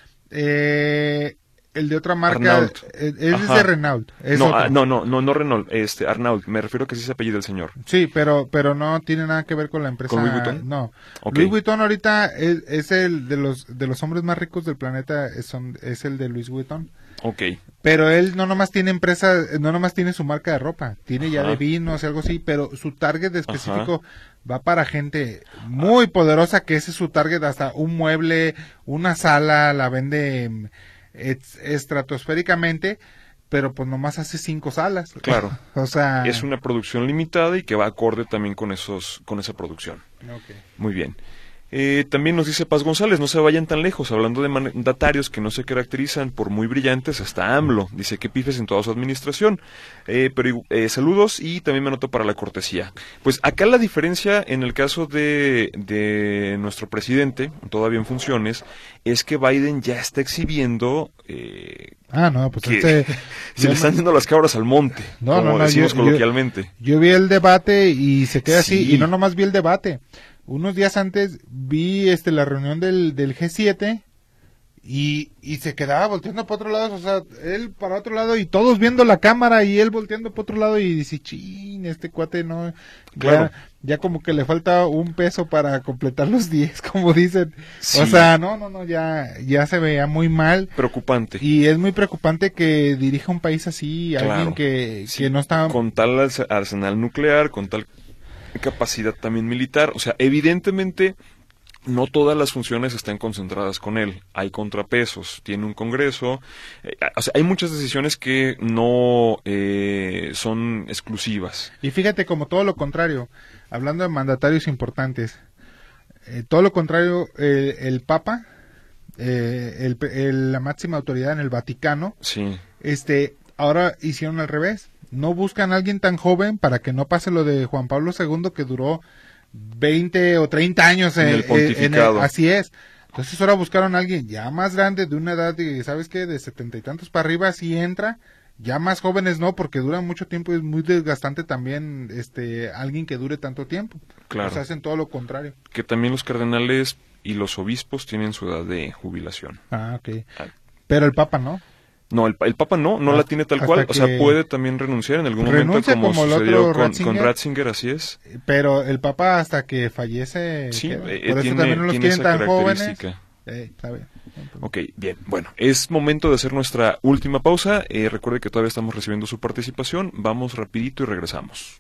Eh, el de otra marca, Arnault. Él es de Renault. Es no, ah, no, no, no, no Renault, este, Arnault, me refiero que sí se apellida el señor. Sí, pero pero no tiene nada que ver con la empresa. ¿Con Louis Vuitton? No. Okay. Louis Vuitton ahorita es, es el de los de los hombres más ricos del planeta, es, son, es el de Louis Vuitton. Ok. Pero él no nomás tiene empresa, no nomás tiene su marca de ropa, tiene Ajá. ya de vinos y algo así, pero su target específico Ajá. va para gente muy poderosa, que ese es su target, hasta un mueble, una sala, la vende estratosféricamente, pero pues nomás hace cinco salas. Claro. O sea... Es una producción limitada y que va acorde también con esos con esa producción. Okay. Muy bien. Eh, también nos dice Paz González, no se vayan tan lejos, hablando de mandatarios que no se caracterizan por muy brillantes, hasta AMLO, dice que pifes en toda su administración, eh, pero eh, saludos y también me anoto para la cortesía. Pues acá la diferencia en el caso de, de nuestro presidente, todavía en funciones, es que Biden ya está exhibiendo... Eh, ah, no, pues que este... se le están yendo las cabras al monte, no, como no, no, decimos yo, coloquialmente. Yo, yo vi el debate y se queda Sí. así, y no nomás vi el debate. Unos días antes vi este la reunión del, del G siete y, y se quedaba volteando para otro lado, o sea, él para otro lado y todos viendo la cámara y él volteando para otro lado y dice, chin, este cuate no, Claro. ya, ya como que le falta un peso para completar los diez, como dicen. Sí. O sea, no, no, no, ya, ya se veía muy mal. Preocupante. Y es muy preocupante que dirija un país así, Claro. alguien que, Sí, que no está... con tal arse- arsenal nuclear, con tal capacidad también militar, o sea, evidentemente no todas las funciones están concentradas con él, hay contrapesos, tiene un congreso, eh, o sea, hay muchas decisiones que no eh, son exclusivas. Y fíjate, como todo lo contrario, hablando de mandatarios importantes, eh, todo lo contrario, el, el Papa, eh, el, el- la máxima autoridad en el Vaticano, Sí, este, ahora hicieron al revés. No buscan a alguien tan joven para que no pase lo de Juan Pablo segundo, que duró veinte o treinta años En en, el pontificado. en el- así es. Entonces ahora buscaron a alguien ya más grande, de una edad de, ¿sabes qué? De setenta y tantos para arriba, sí entra. Ya más jóvenes no, porque duran mucho tiempo y es muy desgastante también este alguien que dure tanto tiempo. claro, O sea, hacen todo lo contrario. que también los cardenales y los obispos tienen su edad de jubilación. Ah, ok. Ah. Pero el Papa no. No, el, pa- el Papa no, no la Hasta- tiene tal hasta cual, o sea, que puede también renunciar en algún momento renuncia como, como el sucedió otro con, Ratzinger. con Ratzinger, así es. Pero el Papa hasta que fallece. Sí, queda. eh, Por eso tiene, también no los tiene quieren esa tan jóvenes. característica. Eh, está bien. Ok, bien. Bueno, es momento de hacer nuestra última pausa. Eh, recuerde que todavía estamos recibiendo su participación. Vamos rapidito y regresamos.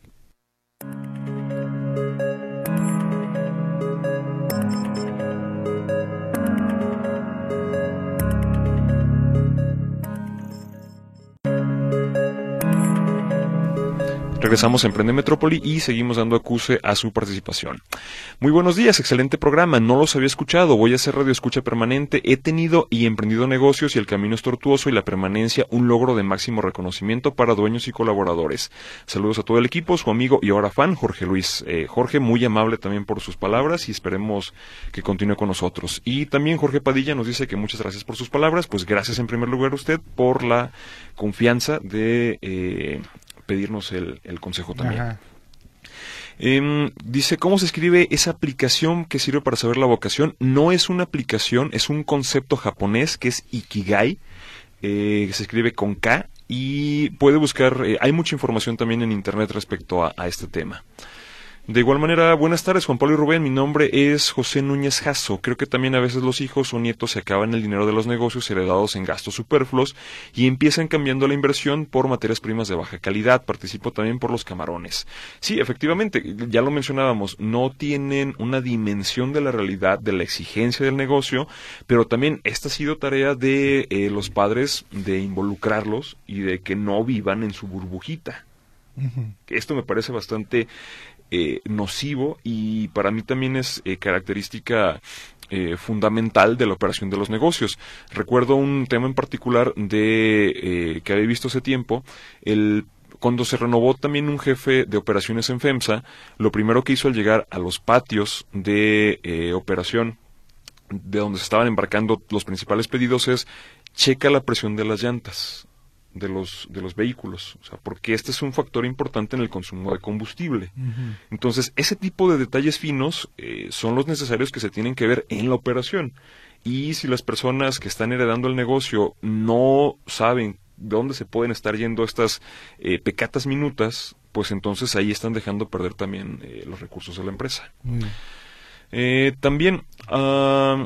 Regresamos a Emprende Metrópoli y seguimos dando acuse a su participación. Muy buenos días, excelente programa, no los había escuchado, voy a hacer radio escucha permanente, he tenido y emprendido negocios y el camino es tortuoso y la permanencia un logro de máximo reconocimiento para dueños y colaboradores. Saludos a todo el equipo, su amigo y ahora fan, Jorge Luis. Eh, Jorge, muy amable también por sus palabras y esperemos que continúe con nosotros. Y también Jorge Padilla nos dice que muchas gracias por sus palabras, pues gracias en primer lugar a usted por la confianza de... Eh, pedirnos el, el consejo también. Ajá. Eh, dice, ¿cómo se escribe esa aplicación que sirve para saber la vocación? No es una aplicación, es un concepto japonés que es Ikigai, eh, que se escribe con K, y puede buscar, eh, hay mucha información también en internet respecto a, a este tema. De igual manera, buenas tardes Juan Pablo y Rubén, mi nombre es José Núñez Jasso. Creo que también a veces los hijos o nietos se acaban el dinero de los negocios heredados en gastos superfluos y empiezan cambiando la inversión por materias primas de baja calidad. Participo también por los camarones. Sí, efectivamente, ya lo mencionábamos, no tienen una dimensión de la realidad, de la exigencia del negocio, pero también esta ha sido tarea de eh, los padres de involucrarlos y de que no vivan en su burbujita. Uh-huh. Esto me parece bastante eh, nocivo y para mí también es eh, característica eh, fundamental de la operación de los negocios. Recuerdo un tema en particular de eh, que había visto hace tiempo, el cuando se renovó también un jefe de operaciones en FEMSA, lo primero que hizo al llegar a los patios de eh, operación de donde se estaban embarcando los principales pedidos es checa la presión de las llantas de los de los vehículos, o sea, porque este es un factor importante en el consumo de combustible. Uh-huh. Entonces, ese tipo de detalles finos eh, son los necesarios que se tienen que ver en la operación. Y si las personas que están heredando el negocio no saben de dónde se pueden estar yendo estas eh, pecatas minutas, pues entonces ahí están dejando perder también eh, los recursos de la empresa. Uh-huh. Eh, también... Uh,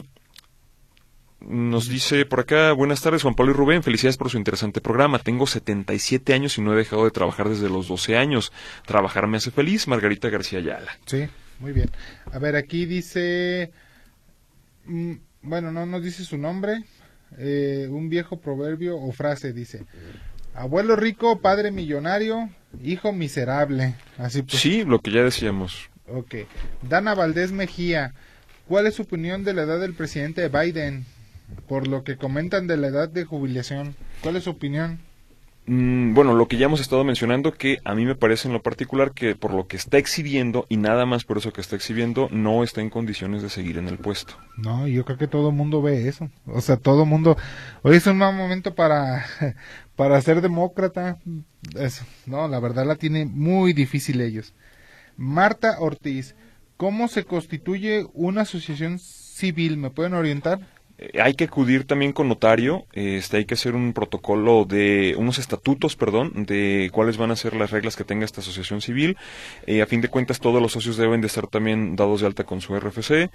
Nos dice por acá, buenas tardes Juan Pablo y Rubén, felicidades por su interesante programa. Tengo setenta y siete años y no he dejado de trabajar desde los doce años. Trabajar me hace feliz, Margarita García Ayala. Sí, muy bien. A ver, aquí dice, mm, bueno, no nos dice su nombre, eh, un viejo proverbio o frase dice, Abuelo rico, padre millonario, hijo miserable. Así pues. Sí, lo que ya decíamos. Ok. Dana Valdés Mejía, ¿cuál es su opinión de la edad del presidente Biden? Por lo que comentan de la edad de jubilación. ¿Cuál es su opinión? Mm, bueno, lo que ya hemos estado mencionando, que a mí me parece en lo particular que por lo que está exhibiendo, y nada más por eso que está exhibiendo, no está en condiciones de seguir en el puesto. No, yo creo que todo el mundo ve eso. O sea, todo el mundo... Hoy es un mal momento para, para ser demócrata. Eso. No, la verdad la tiene muy difícil ellos. Marta Ortiz, ¿cómo se constituye una asociación civil? ¿Me pueden orientar? Eh, hay que acudir también con notario, este, hay que hacer un protocolo de, unos estatutos, perdón, de cuáles van a ser las reglas que tenga esta asociación civil. Eh, a fin de cuentas, todos los socios deben de estar también dados de alta con su R F C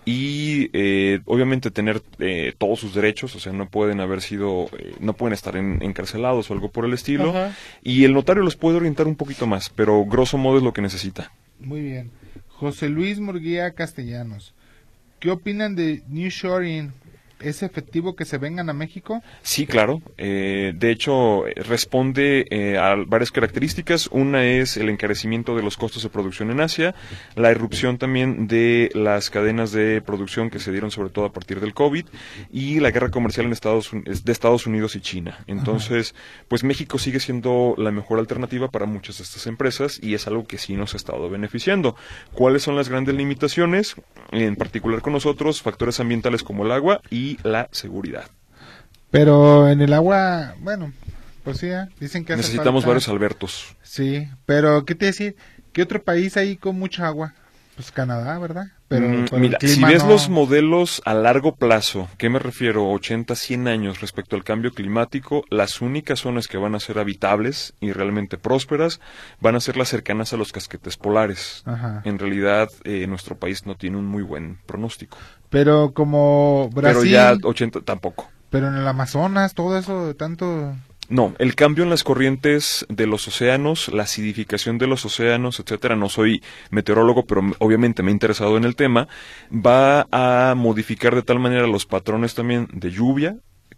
y, eh, obviamente, tener eh, todos sus derechos, o sea, no pueden haber sido, eh, no pueden estar en, encarcelados o algo por el estilo. Ajá. Y el notario los puede orientar un poquito más, pero grosso modo es lo que necesita. Muy bien. José Luis Murguía Castellanos, ¿qué opinan de nearshoring? ¿Es efectivo que se vengan a México? Sí, claro. Eh, de hecho, responde eh, a varias características. Una es el encarecimiento de los costos de producción en Asia, la irrupción también de las cadenas de producción que se dieron sobre todo a partir del COVID y la guerra comercial en Estados, de Estados Unidos y China. Entonces, ajá, pues México sigue siendo la mejor alternativa para muchas de estas empresas y es algo que sí nos ha estado beneficiando. ¿Cuáles son las grandes limitaciones? En particular con nosotros, factores ambientales como el agua y la seguridad. Pero en el agua, bueno, pues sí, ¿eh? Dicen que hace necesitamos falta... varios albertos. Sí, pero ¿qué te decir? ¿Qué otro país hay con mucha agua? Pues Canadá, ¿verdad? Pero, mm, pero mira, si ves no... los modelos a largo plazo, ¿qué me refiero? ochenta, cien años respecto al cambio climático, las únicas zonas que van a ser habitables y realmente prósperas van a ser las cercanas a los casquetes polares. Ajá. En realidad, eh, nuestro país no tiene un muy buen pronóstico. Pero como Brasil... Pero ya ochenta tampoco. Pero en el Amazonas, todo eso, tanto... No, el cambio en las corrientes de los océanos, la acidificación de los océanos, etcétera, no soy meteorólogo, pero obviamente me he interesado en el tema, va a modificar de tal manera los patrones también de lluvia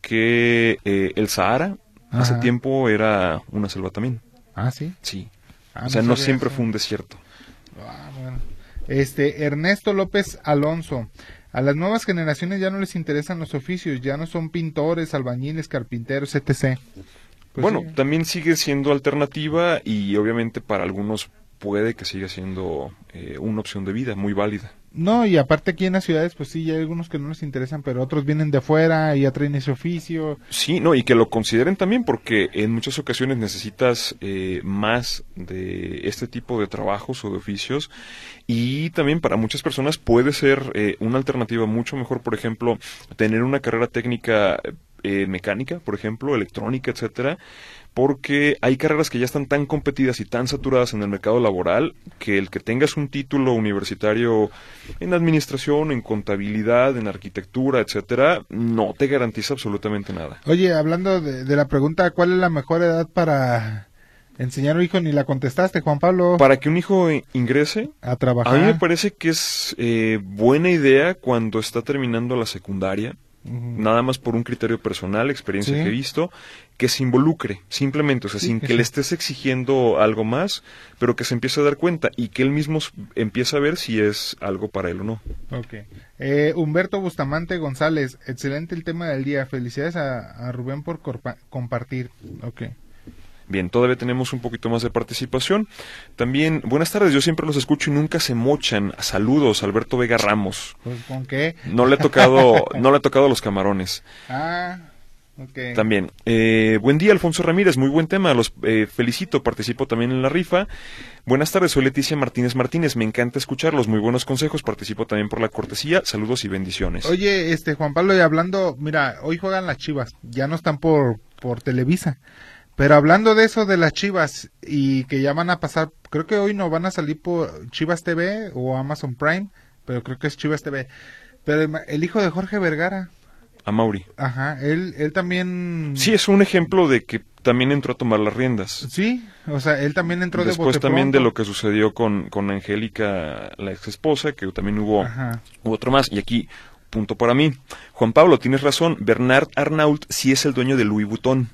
que eh, el Sahara ajá, hace tiempo era una selva también. ¿Ah, sí? Sí. Ah, o sea, no, no siempre eso. Fue un desierto. Ah, bueno. Este, Ernesto López Alonso. A las nuevas generaciones ya no les interesan los oficios, ya no son pintores, albañiles, carpinteros, etcétera. Pues bueno, sí, también sigue siendo alternativa y obviamente para algunos puede que siga siendo eh, una opción de vida muy válida. No, y aparte aquí en las ciudades, pues sí, hay algunos que no les interesan, pero otros vienen de fuera y ya traen ese oficio. Sí, no, y que lo consideren también porque en muchas ocasiones necesitas eh, más de este tipo de trabajos o de oficios y también para muchas personas puede ser eh, una alternativa mucho mejor, por ejemplo, tener una carrera técnica eh, mecánica, por ejemplo, electrónica, etcétera, porque hay carreras que ya están tan competidas y tan saturadas en el mercado laboral que el que tengas un título universitario en administración, en contabilidad, en arquitectura, etcétera, no te garantiza absolutamente nada. Oye, hablando de, de la pregunta, ¿cuál es la mejor edad para enseñar a un hijo? Ni la contestaste, Juan Pablo. Para que un hijo ingrese a trabajar. A mí me parece que es eh, buena idea cuando está terminando la secundaria. Uh-huh. Nada más por un criterio personal, experiencia ¿sí? que he visto, que se involucre, simplemente, o sea, sí, sin que, que sí. le estés exigiendo algo más, pero que se empiece a dar cuenta y que él mismo empiece a ver si es algo para él o no. Ok. Eh, Humberto Bustamante González, excelente el tema del día, felicidades a, a Rubén por corpa- compartir. Ok. Bien, todavía tenemos un poquito más de participación. También, buenas tardes, yo siempre los escucho y nunca se mochan. Saludos, Alberto Vega Ramos. Pues, ¿con qué? No le he tocado, no le he tocado los camarones. Ah, ok. También, eh, buen día, Alfonso Ramírez, muy buen tema, los eh, felicito, participo también en la rifa. Buenas tardes, soy Leticia Martínez Martínez, me encanta escucharlos, muy buenos consejos, participo también por la cortesía, saludos y bendiciones. Oye, este Juan Pablo, y hablando, mira, hoy juegan las Chivas, ya no están por, por Televisa. Pero hablando de eso de las Chivas y que ya van a pasar, creo que hoy no van a salir por Chivas T V o Amazon Prime, pero creo que es Chivas T V. Pero el, el hijo de Jorge Vergara. Amaury. Ajá, él, él también... Sí, es un ejemplo de que también entró a tomar las riendas. Sí, o sea, él también entró Después de bote también pronto. de lo que sucedió con, con Angélica, la ex esposa, que también hubo, hubo otro más. Y aquí, punto para mí. Juan Pablo, tienes razón, Bernard Arnault sí es el dueño de Louis Vuitton.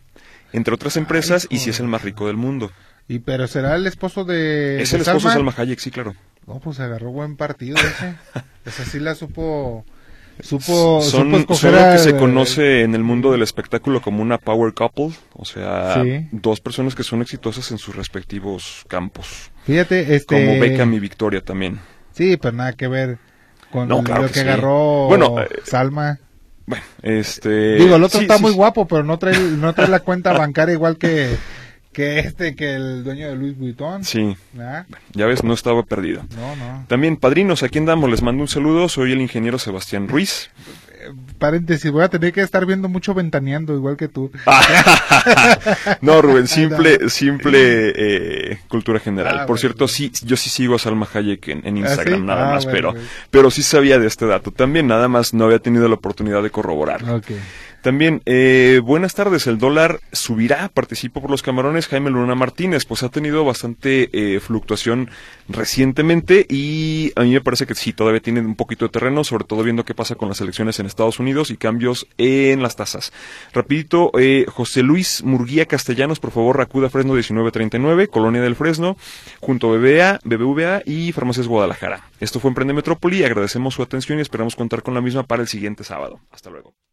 entre otras empresas, Ay, y si es el más rico del mundo. ¿Y pero será el esposo de Es de el esposo Salma? de Salma Hayek, sí, claro. No, pues agarró buen partido ese. Esa sí la supo... Supo, son, supo escoger son lo que al- se conoce en el mundo del espectáculo como una power couple, o sea, Sí. dos personas que son exitosas en sus respectivos campos, Fíjate, este... como Beckham y Victoria también. Sí, pero nada que ver con No, claro lo que que sí. agarró Bueno, eh, Salma. Bueno, este... Digo, el otro sí, está sí, muy sí. guapo, pero no trae, no trae la cuenta bancaria igual que, que este, que el dueño de Louis Vuitton. Sí, ¿Ah? ya ves, no estaba perdido. No, no. También, padrinos, aquí andamos, les mando un saludo, soy el ingeniero Sebastián Ruiz. Paréntesis, voy a tener que estar viendo mucho Ventaneando, igual que tú. No, Rubén, simple, simple eh, cultura general. Ah, Por bueno, cierto, bueno. sí, yo sí sigo a Salma Hayek en, en ¿Ah, Instagram, sí? nada Ah, más, bueno, pero, bueno. pero sí sabía de este dato también, nada más no había tenido la oportunidad de corroborarlo. Ok. También, eh, buenas tardes, el dólar subirá, participo por los camarones, Jaime Luna Martínez, pues ha tenido bastante eh, fluctuación recientemente y a mí me parece que sí, todavía tiene un poquito de terreno, sobre todo viendo qué pasa con las elecciones en Estados Unidos y cambios en las tasas. Rapidito, eh, José Luis Murguía Castellanos, por favor, acuda a Fresno diecinueve treinta y nueve, Colonia del Fresno, junto a B B A, B B V A y Farmacias Guadalajara. Esto fue Emprende Metrópoli, agradecemos su atención y esperamos contar con la misma para el siguiente sábado. Hasta luego.